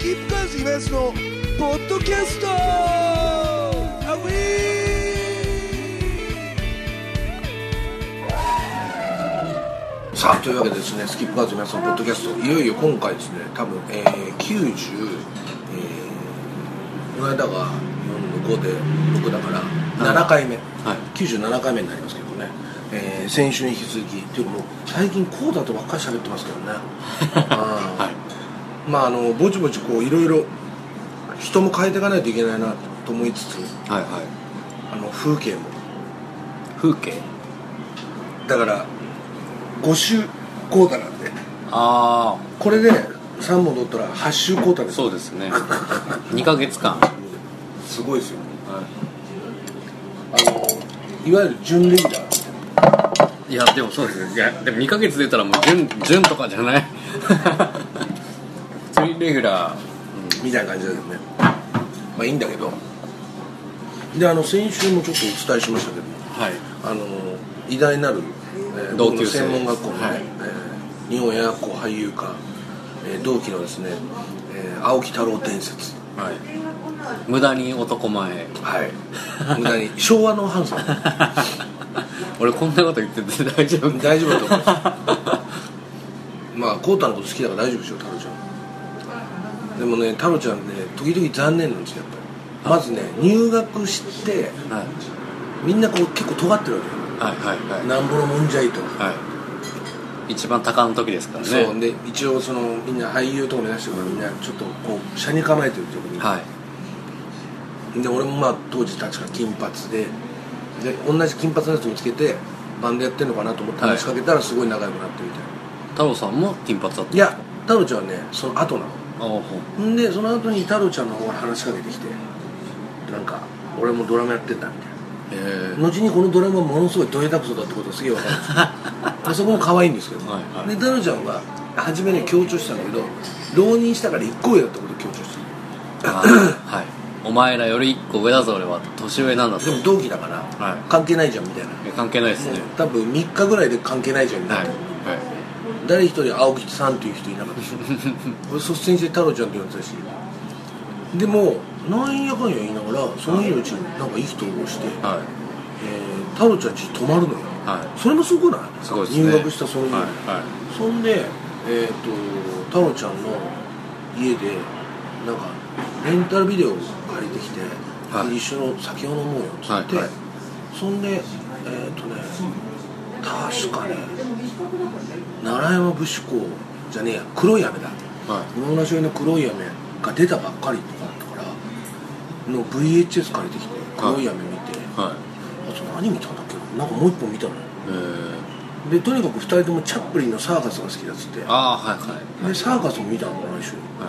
キップカーズイベントのポッドキャストアウィー。さあというわけでですね、スキップカーズイベントのポッドキャスト、いよいよ今回ですね、多分、90、この間が4で5で6だから7回目、はい、97回目になりますけどね、先週に引き続きっていうかもう最近こうだとばっかり喋ってますけどねはい、まあぼちぼちこういろいろ人も変えていかないといけないなと思いつつ、はいはい、風景も風景だから5周コータなんで、 ああこれで3本取ったら8周コータです。 そうですね2ヶ月間すごいですよ、はい、いわゆる準レギュラー。 いやでもそうですね。いやでも2ヶ月出たらもう準とかじゃない普通にレギュラー、 みたいな感じだけどね、まあいいんだけど、で先週もちょっとお伝えしましたけども、はい、偉大なる、 同級生専門学校の、ね、はい、日本映画校俳優科、同期のですね、青木太郎伝説、はい、 無駄に男前、 はい、無駄に昭和のハンサム俺こんなこと言ってて大丈夫？ 大丈夫だと思いますまあコータのこと好きだから大丈夫でしょ太郎ちゃん。でもね太郎ちゃんね時々残念なんですよやっぱり。まずね入学して、はい、みんなこう結構尖ってるわけよ、はいはいはい、なんぼのもんじゃいと、はい、 一番高の時ですからね。 そうで一応みんな俳優とか目指してるからみんなちょっとこう車に構えてるところに、はい、で俺もまあ当時確か金髪で同じ金髪のやつ見つけてバンドやってるのかなと思って話しかけたらすごい仲良くなってみたいな。 太郎さんも金髪だった？ いや太郎ちゃんはねその後なの。んでその後に太郎ちゃんの方が話しかけてきてなんか俺もドラムやってんだみたいな。後にこのドラムはものすごいど下手くそだってことがすげえ分かるんですよそこも可愛いんですけど、はいはい、で太郎ちゃんが初めね強調したんだけど浪人したから1個上だってことを強調してるはい、お前らより1個上だぞ俺は年上なんだと。 でも同期だから、はい、関係ないじゃんみたいな。 関係ないですね。 多分3日ぐらいで関係ないじゃんみたいな、はいはい、誰一人青木さんっていう人いなかったし俺率先して太郎ちゃんって呼んでたし、でもなんやかんや言いながらその日のうちになんか意気投合して、はい、太郎ちゃん家泊まるのよ、はい、それもすごくない？すごいですね。入学したその日に、はいはい、そんで、太郎ちゃんの家でなんかレンタルビデオを借りてきて、はい、一緒の酒を飲もうよっつって、はいはい、そんで確かね奈良山武士港じゃねえや黒い雨だ、はい、室町の黒い雨が出たばっかりとかだったからの VHS 借りてきて黒い雨見て、はい、あと何見たんだっけなんかもう一本見たのよ。でとにかく2人ともチャップリンのサーカスが好きだっつって、あ、はいはい、でサーカスも見たのかな一緒に、はい、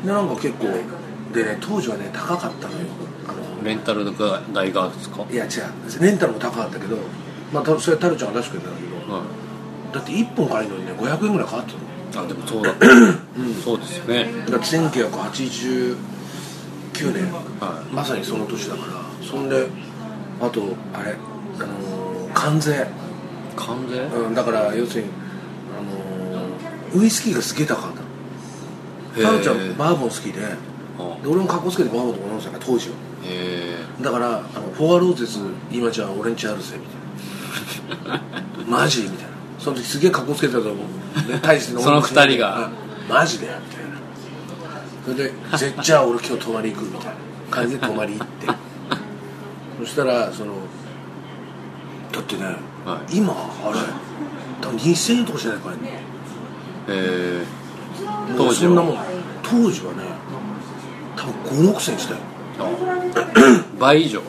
でなんか結構でね当時はね高かったのよレンタルが代がですか？ いや違うレンタルも高かったけど、まあ、それは太郎ちゃんが出してくれたんだけど、はい、だって1本借りるのにね500円ぐらいかかってたの。 あでもそうだった、うん、そうですよね。 だって1989年、はい、まさにその年だからそんであとあれ関税、うん、だから要するにウイスキーがすげえ高かったの。太郎ちゃんバーボン好きで俺も格好つけてバーボンとか飲んでたから当時は。だからフォアローゼス今じゃあ俺んちあるぜみたいなマジみたいな。その時すげえ格好つけてたと思う大してその2人がマジでみたいな。それでじゃあ俺今日泊まり行くみたいな感じで泊まり行ってそしたらだってね、はい、今あれ多分2000円とかしないからね。当時はそんなもん当時はね多分5、6千したよ倍以上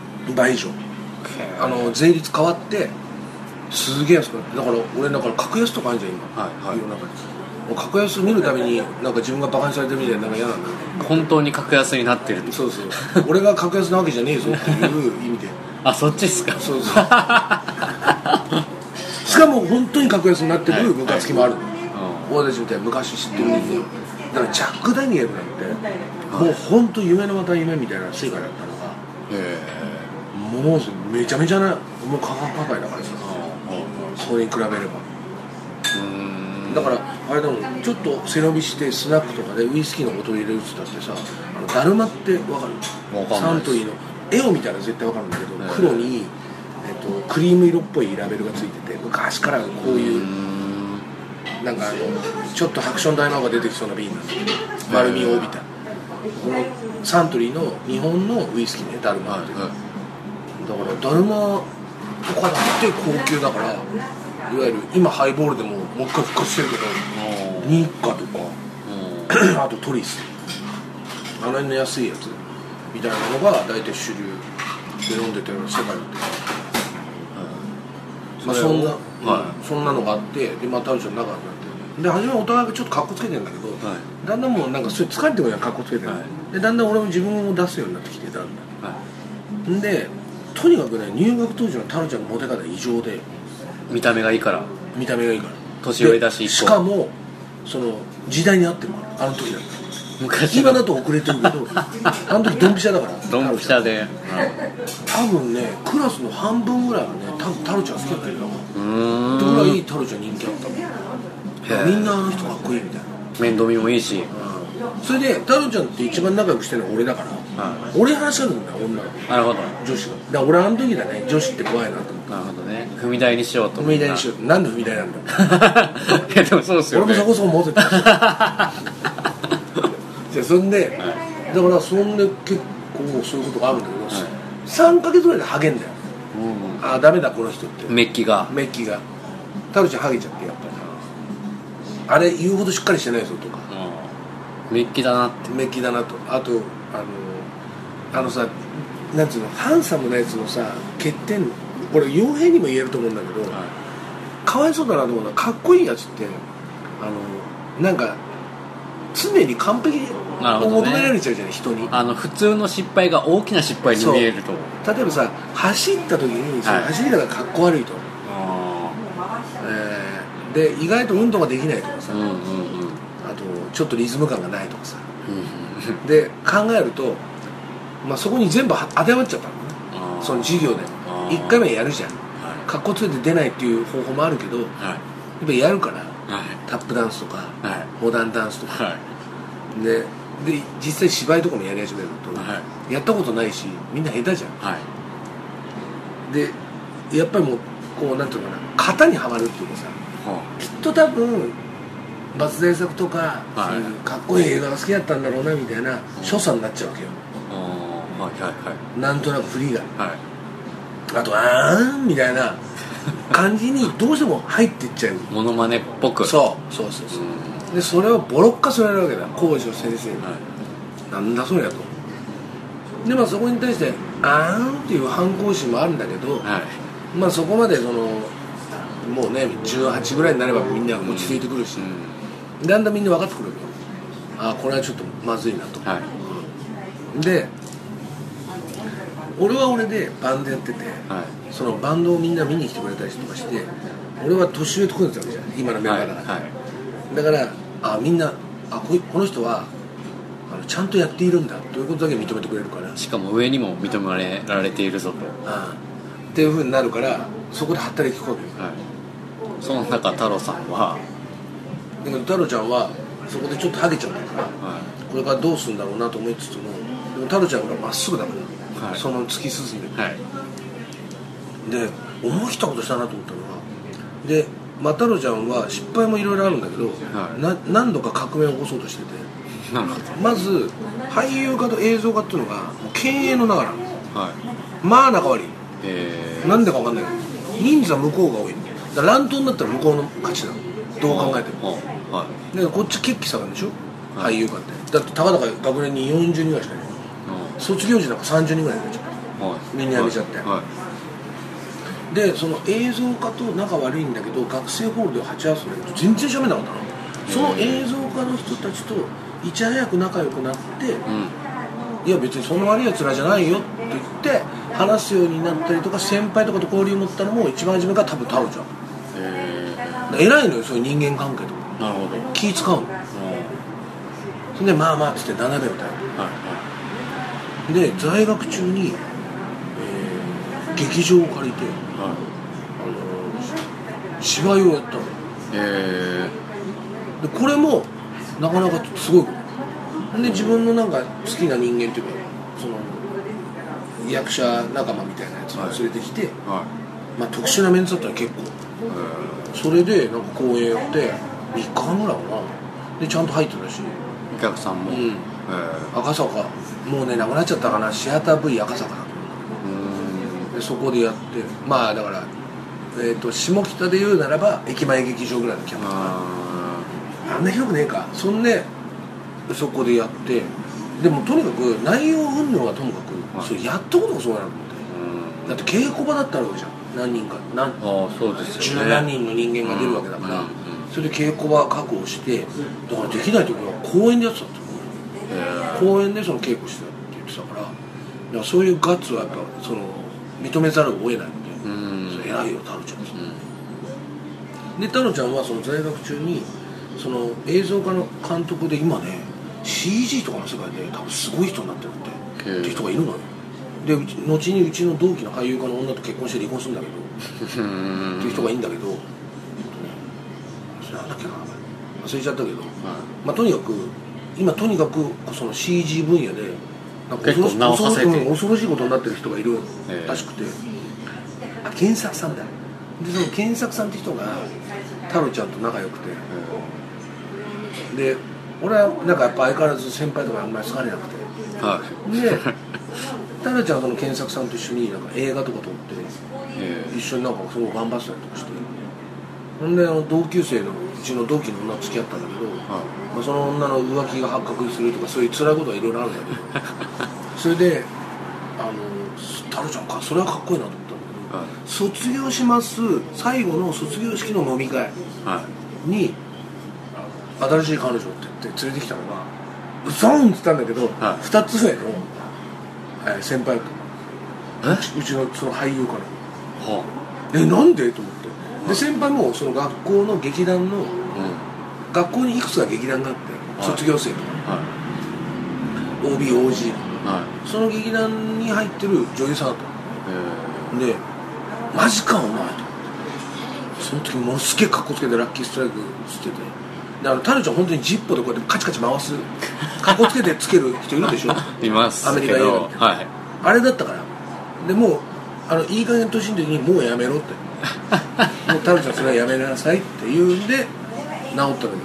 税率変わってすげえ安くなって。だから俺格安とかあるじゃん今、はいはい、世の中に格安見るためになんか自分がバカにされてるみたいななんか嫌なんだよね。 本当に格安になってる。 そうそう俺が格安なわけじゃねえぞっていう意味であそっちですか。 そうそうしかも本当に格安になってるムカつきもあるの、はいはい、私みたいな昔知ってる人間だからジャック・ダニエルなんて、はい、もう本当夢のまた夢みたいな世界だったのがもうめちゃめちゃなもう価格破壊だからさそれに比べればだからあれだもん、ちょっと背伸びしてスナックとかでウイスキーのボトル入れるって言ったってさ、だるまって分かる？サントリーの絵を見たら絶対分かるんだけど、黒に、クリーム色っぽいラベルがついてて、昔からこういうなんかちょっとハクション大魔王が出てきそうな瓶なんだけど、丸みを帯びたこのサントリーの日本のウイスキーね、だるまって、だからだるまとかだって高級だから、いわゆる今ハイボールでもう一回復活してるけど、ニッカとかあとトリス、あの辺の安いやつみたいなのが大体主流で飲んでたような世界なんで、まあ、そんなのがあって、でまたあるじゃん仲になって、で初めお互いがちょっとカッコつけてるんだけど、だんだんもうなんかそれ疲れてくるやん、カッコつけてる、でだんだん俺も自分を出すようになってきて、だんだん、でとにかくね、入学当時のタロちゃんのモテ方異常で、 見た目がいいから年上だし、 しかもその時代に合ってるから、あの時だった昔今だと遅れてるけどあの時ドンピシャだから、 ドンピシャで、 多分ねクラスの半分ぐらいはね多分タロちゃん好きだったよ。ってぐらいタロちゃん人気あったもん。みんなあの人かっこいいみたいな、 面倒見もいいし、 それでタロちゃんって一番仲良くしてるのは俺だから、俺話しかけるんだよ、女の子、 なるほど、 女子が。だから俺あの時だね、女子って怖いなと思って。 なるほどね、踏み台にしようと思った。 踏み台にしよう。なんで踏み台なんだいやでもそうですよね、 俺もそこそこモテたじゃあそんで、だからそんで結構そういうことがあるんだけど、3ヶ月ぐらいでハゲんだよ、ああダメだこの人って、メッキがタロちゃんハゲちゃって、やっぱりあれ言うほどしっかりしてないぞとか、 メッキだなって、 メッキだなと、あとあのさ、なんつうの、ハンサムなやつのさ欠点、これ傭兵にも言えると思うんだけど、かわいそうだなと思うのは、かっこいいやつってなんか常に完璧を求められちゃうじゃない、人に。 普通の失敗が大きな失敗に見えると。 例えばさ、走った時にその走り方がかっこ悪いと、で意外と運動ができないとかさ、あとちょっとリズム感がないとかさ、で考えると、まあ、そこに全部当てはまっちゃったのね、その授業で1回目やるじゃん、かっこつけて出ないっていう方法もあるけど、やっぱやるから、タップダンスとか、モダンダンスとか、で実際芝居とかもやり始めると、やったことないしみんな下手じゃん、でやっぱりもうこうなんていうのかな、型にはまるっていうかさ、きっと多分松田作とか、そういうかっこいい映画が好きだったんだろうなみたいな所作になっちゃうわけよ、なんとなく振りが、あとあーんみたいな感じにどうしても入っていっちゃうモノマネっぽく、 そうでそれをボロッカスられるわけだ、講師の先生に、なんだそれやと。でまあそこに対してあーんっていう反抗心もあるんだけど、まあそこまでそのもうね18ぐらいになればみんな落ち着いてくるし、だんだんみんな分かってくるわけよ、あこれはちょっとまずいなと、で俺は俺でバンドやってて、そのバンドをみんな見に来てくれたりとかして、俺は年上と組んでたわけじゃん、今のメンバーだから、だからみんなこの人はちゃんとやっているんだということだけ認めてくれるから、 しかも上にも認められているぞと、 っていう風になるから、そこで働き込む、 その中太郎さんはだけど太郎ちゃんはそこでちょっとハゲちゃったから、これからどうするんだろうなと思いつつも、でも太郎ちゃんがまっすぐだから、その突き進んで、で思い切ったことしたなと思ったのは、で太郎ちゃんは失敗もいろいろあるんだけど、何度か革命を起こそうとしてて、まず俳優家と映像家っていうのがもう経営の中なの、まあ仲悪い、なんでか分かんないけど人数は向こうが多い、だから乱闘になったら向こうの勝ちなの、どう考えても、でこっち血気下がるでしょ、俳優家ってだってたかだか学年に40人ぐらいしかいない、卒業時なんか30人ぐらいになっちゃう、みんな辞めちゃって、でその映像家と仲悪いんだけど学生ホールで鉢合わせないと全然喋んなかったの、その映像家の人たちといち早く仲良くなって、いや別にそんな悪いやつらじゃないよって言って話すようになったりとか、先輩とかと交流を持ったのも一番初めから多分太郎ちゃん、偉いのよ、そういう人間関係とか、気使うの、それでまあまあっつって斜めをたい、で在学中に、劇場を借りて、芝居をやったの、 でこれもなかなかすごいで自分のなんか好きな人間っていうかその役者仲間みたいなやつを連れてきて、まあ、特殊なメンツだったら結構それでなんか公演やって3日間ぐらいかなでちゃんと入ってたしお客さんも、 赤坂もうねなくなっちゃったかなシアター V 赤坂だでそこでやってまあだから、下北で言うならば駅前劇場ぐらいのキャパあんな広くねえかそんでそこでやってでもとにかく内容云々はともかく、それやったことがすごいなと思ってだって稽古場だったらあるじゃん何人かそうですよね十何人の人間が出るわけだから、それで稽古場確保してだからできない時は公園でやってたって公園でその稽古してたって言ってたからだからそういうガッツはやっぱその認めざるを得ないんで、それ偉いよ太郎ちゃんです、で太郎ちゃんはその在学中にその映像科の監督で今ね CG とかの世界で多分すごい人になってるっていう人がいるのよで後にうちの同期の俳優家の女と結婚して離婚するんだけどっていう人がいいんだけどなんだっけな忘れちゃったけど、まあ、とにかく今とにかくその CG 分野でなんか恐ろしいことになってる人がいるらしくて、健作さんだでその健作さんって人が太郎ちゃんと仲良くて、で俺はなんかやっぱ相変わらず先輩とかあんまり好かれなくて、で太郎ちゃんはその健作さんと一緒になんか映画とか撮って、一緒になんかすごい頑張ってたりとかして、ほんで同級生のうちの同期の女と付き合ったんだけど、まあ、その女の浮気が発覚するとかそういう辛いことはいろいろあるんだけどそれで太郎ちゃんかそれはかっこいいなと思ったんだけど、卒業します最後の卒業式の飲み会に、新しい彼女って言って連れてきたのがうそんって言ったんだけど、2つ上の、先輩だったうちのその俳優から、なんでと思って、で先輩もその学校の劇団の、学校にいくつか劇団があって、卒業生とか、OB、OG、その劇団に入ってる女優さんだったでマジかお前と思って、その時ものすげえカッコつけてラッキーストライクしてて、で太郎ちゃん本当にジッポでこうやってカチカチ回すカッコつけてつける人いるでしょいますアメリカ映画って、あれだったからでもういい加減年の時にもうやめろってもう太郎ちゃんそれはやめなさいって言うんで治ったんだけど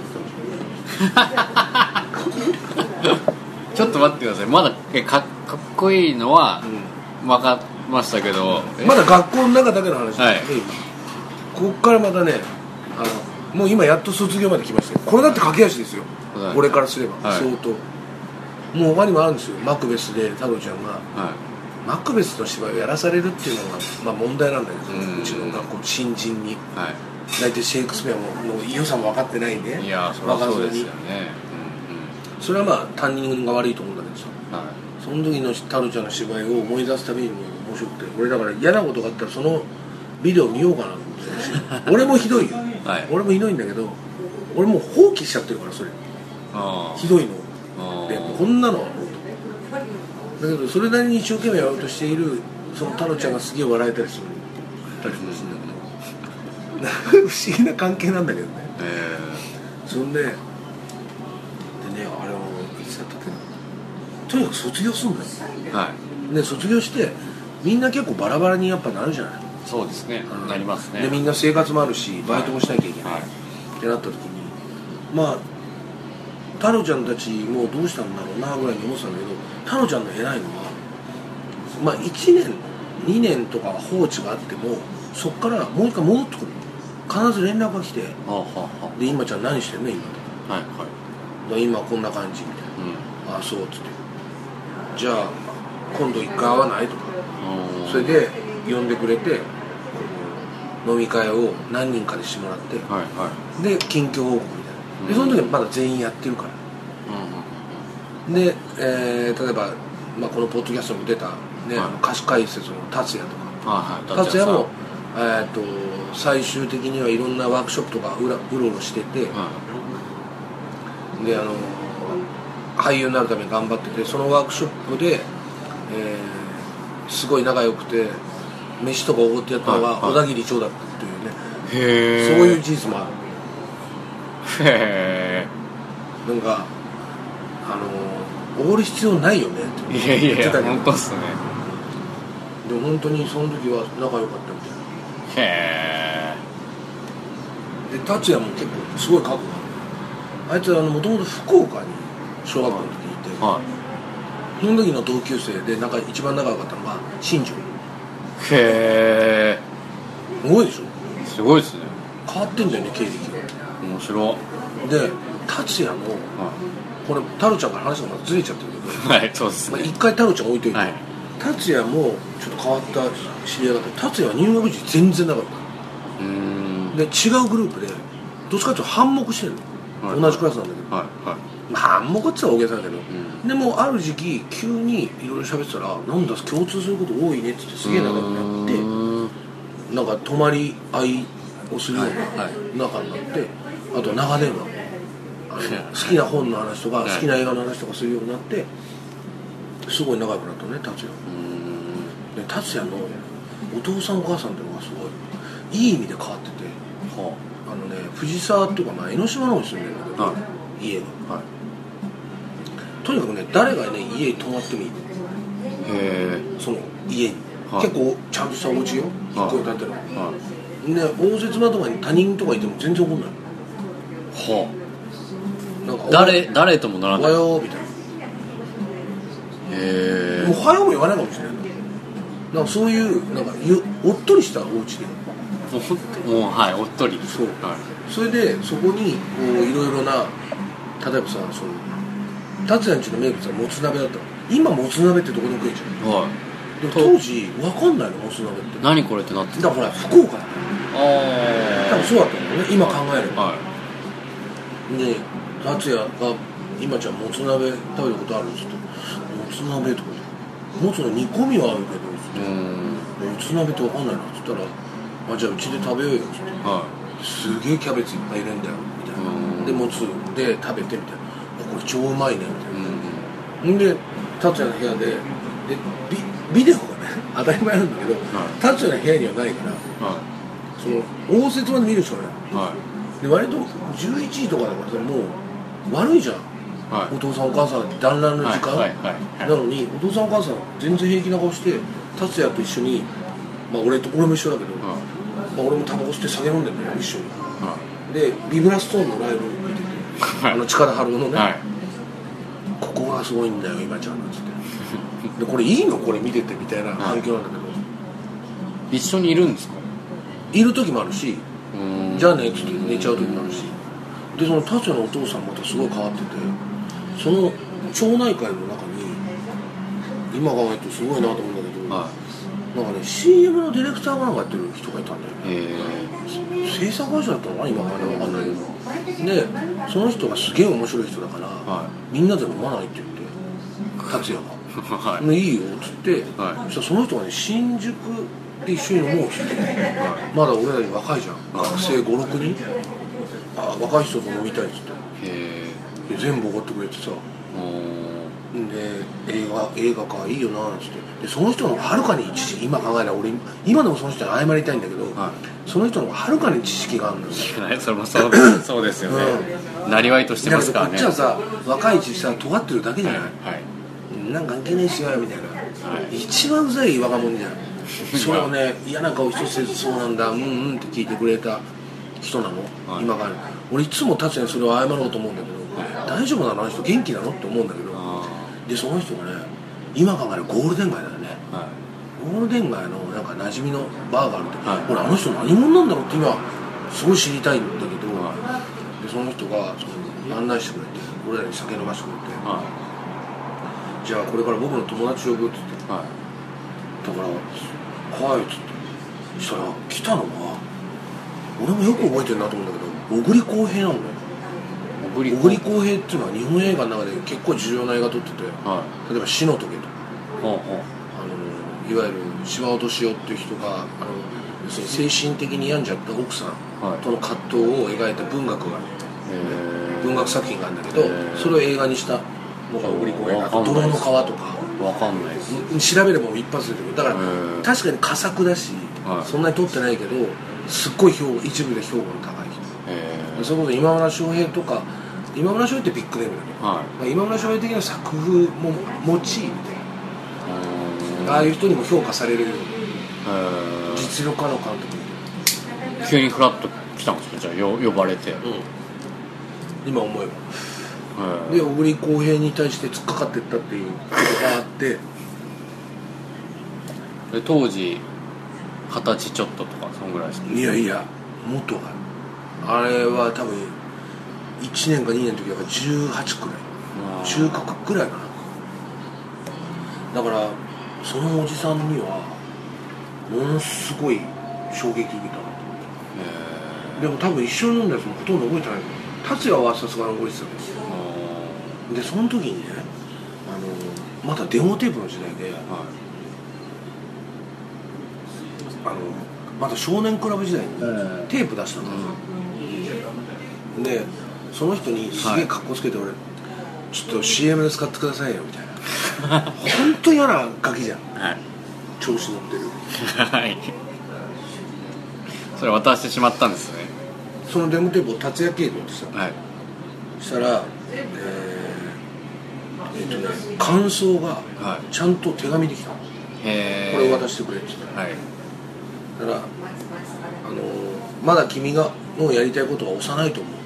ちょっと待ってくださいまだかっこいいのは分かりましたけど、 まだ学校の中だけの話です、こっからまたねもう今やっと卒業まで来ましたよ。これだって駆け足ですよ、俺からすれば、相当もう他にもあるんですよ。マクベスで太郎ちゃんが、マクベスの芝居をやらされるっていうのが、まあ、問題なんだけど、うちの学校新人に、大体シェイクスピアの良さも分かってないんで、 いやそれはそうですよね、 それはまあ担任が悪いと思うんだけどさ、その時の太郎ちゃんの芝居を思い出すたびにも面白くて、俺だから嫌なことがあったらそのビデオ見ようかなと思って、俺もひどいよ、俺もひどいんだけど、俺もう放棄しちゃってるから、それひどいので、こんなのはだけどそれなりに一生懸命やろうとしているその太郎ちゃんがすげえ笑えたりするたりもするんだけど不思議な関係なんだけどね、そんでね、あれをいつだったっけな、とにかく卒業するんだよ、で卒業してみんな結構バラバラにやっぱなるじゃない。 そうですね、なりますね。 でみんな生活もあるしバイトもしなきゃいけない、ってなった時に、まあ太郎ちゃんたちもどうしたんだろうなぐらいに思ってたんだけど、太郎ちゃんの偉いのは、まあ1年2年とか放置があってもそっからもう一回戻ってくる、必ず連絡が来て、で今ちゃん何してんの今と、今こんな感じみたいな、ああそうっつって、じゃあ今度一回会わないとか、それで呼んでくれて飲み会を何人かでしてもらって、で近況報告みたいな、でその時はまだ全員やってるから、で、例えば、まあ、このポッドキャストにも出た、ね、歌手解説の達也とか、達也も、最終的にはいろんなワークショップとかうろうろしてて、で俳優になるために頑張ってて、そのワークショップで、すごい仲良くて飯とかおごってやったのが小田切長だったっていうね、そういう事実もある。 へえ。なんかおごる必要ないよねっていやいやいや本当っすね。 でも本当にその時は仲良かったみたいな。 へで達也も結構すごい覚悟ある。あいつもともと福岡に小学校の時にいて、 はい、 その時の同級生で一番仲良かったのが新庄。 へえ。 すごいでしょ。 すごいですね。 変わってんだよね経歴が。 面白い。 で達也の、これ太郎ちゃんから話がまたずれちゃってるけど、 はい、そうですね。 一回太郎ちゃん置いといて、 はい、 達也もちょっと変わった知り合いだった。達也は入学時全然なかった。で違うグループでどっちかっていうと反目してるの、はい、同じクラスなんだけど、はいはい、まあ反目って言ったら大げさだけど、でもある時期急にいろいろ喋ってたらなんだ共通すること多いねって言ってすげえ仲良くなって、なんか泊まり合いをするような仲になって、あと長電話好きな本の話とか好きな映画の話とかするようになってすごい仲良くなったね達也。で達也のお父さんお母さんっていうのがすごいいい意味で変わってて、藤沢っていうか、まあ、江ノ島の方に住んでるんだけど、家が、とにかくね誰がね家に泊まってもいい。その家に、結構ちゃんとしたお家よ、一戸建てるで応接間とかに他人とかいても全然怒んない。なんか誰ともならない。 おはようみたいな。もうおはようも言わないかもしれない。なんかそういうなんかおっとりしたお家でもうはいおっとり。 そう、それでそこにいろいろな、例えばさ、そう達也んちの名物はもつ鍋だったの。今もつ鍋ってどこでも食えちゃう。でも当時分かんないのもつ鍋って何これってなってだから福岡だから多分そうだったのね今考えれば。で達也が今ちゃんもつ鍋食べたことあるっつって、もつ鍋とかもつの煮込みはあるけどもつ鍋って分かんないなっつったら、じゃあうちで食べようよっつって、すげえキャベツいっぱい入れんだよみたいな。でもつで食べてみたいな、これ超うまいねみたいな。で達也の部屋でビデオがね当たり前なんだけど達也の部屋にはないから、その応接間で見るしかない、で割と11時とかだからさ、もう悪いじゃん、お父さんお母さん団らんの時間、なのにお父さんお母さん全然平気な顔して達也と一緒に、俺も一緒だけど、俺もタバコ吸って酒飲んでるのよ一緒に、でビブラストーンのライブ見てて、近田春夫のね、ここがすごいんだよ今ちゃんなんつってでこれいいのこれ見ててみたいな環境なんだけど、 一緒にいるんですか？ いる時もあるし、じゃあねっつって寝ちゃう時もあるし、でその達也のお父さんまたすごい変わってて、その町内会の中に今考えるとすごいなと思うんだけど、なんかね CM のディレクターがなんかやってる人がいたんだよね。制作会社だったのかな今考えると分かんないけど、でその人がすげえ面白い人だから、みんなで飲まないって言って達也がいいよっつって、そしたらその人がね新宿で一緒に飲もうっつって、まだ俺らに若いじゃん、学生 5,6 人若い人と飲みたいっつって、全部おごってくれてさ、で映画かいいよなっつって、でその人のはるかに今考えたら俺今でもその人に謝りたいんだけど、その人のはるかに知識があるんですよ。 それもそうですよね、なりわいとしてますからね。 こっちはさ若いしさ尖ってるだけじゃない、なんか関係ないしよみたいな、一番うざい若者じゃんそれをね嫌な顔一つせずそうなんだって聞いてくれた人なの、今から俺いつも達也にそれを謝ろうと思うんだけど、大丈夫なのあの人元気なのって思うんだけど、でその人がね今考えるゴールデン街だよね、ゴールデン街のなんか馴染みのバーがあるって、俺あの人何者なんだろうって今すごい知りたいんだけど、でその人が案内してくれて俺らに酒飲ましてくれて、じゃあこれから僕の友達呼ぶって言って、だからはいっつって、したら来たのが俺もよく覚えてるなと思うんだけど小栗浩平なんだよ。小栗浩平っていうのは日本映画の中で結構重要な映画撮ってて、例えば「死の棘」とか、いわゆる島尾敏夫っていう人が要するに精神的に病んじゃった奥さんとの葛藤を描いた文学がある、文学作品があるんだけど、それを映画にしたのが小栗浩平。あと「泥の川」とかわかんないです。 調べれば一発出てくる。だから確かに佳作だし、そんなに撮ってないけどすっごい一部で評価の高い人。 それこそ今村翔平とか、今村翔平ってビッグネームだけど、はい、今村翔平的な作風も用いみたいな、ああいう人にも評価されるように実力家の監督。 急にフラッと来たんですか、じゃあ呼ばれて、 今思えば。で小栗公平に対して突っかかっていったっていうことがあって、 で当時20歳ちょっととかそんぐらいですか。 いやいやもっとあれは多分1年か2年の時だから18くらい、中学くらいかな。だからそのおじさんにはものすごい衝撃受けたなと思って。でも多分一緒に飲んだやつもほとんど覚えてないけど、達也はさすがに覚えてたけど、でその時にね、まだデモテープの時代で、まだ少年クラブ時代にテープ出したの、でその人にすげえ格好つけて、俺ちょっと CM で使ってくださいよみたいな本当嫌なガキじゃん、調子乗ってるそれ渡してしまったんですね。 そのデモテープを達也系統ってさ、そしたら、感想がちゃんと手紙できたの、これを渡してくれって言ったら、だからまだ君がもうやりたいことは幼いと思う。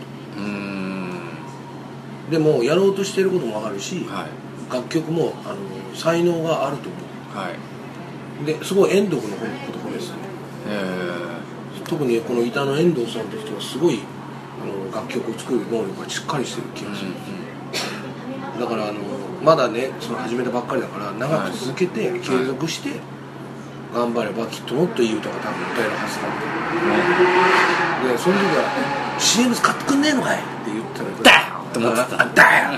でもやろうとしていることも分かるし、楽曲も才能があると思う、ですごい遠藤君のこと褒めてたね。特にこの板野遠藤さんという人はすごい楽曲を作る能力がしっかりしてる気がする、だからまだねその始めたばっかりだから長く続けて継続して頑張ればきっともっといい歌が多分歌えるはずなんで、その時は CM 使ってくんねえのかいって言ったらだよって思ってた。 だよ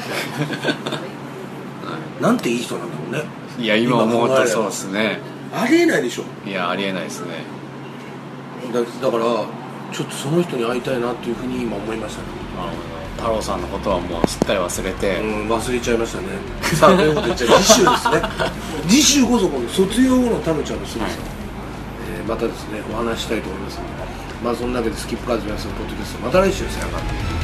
なんていい人なんだろうね。 いや今思うとそうですね。 ありえないでしょ。 いやありえないですね。 だからちょっとその人に会いたいなっていうふうに今思いましたね。 太郎さんのことはもうすっかり忘れて、 忘れちゃいましたね。さあということでじゃあ次週ですね次週こそこの卒業後のタヌちゃんのすごさ、またですねお話したいと思いますので、そんなわけでスキップカーズ皆さんのポッドキャストまた来週さよなら。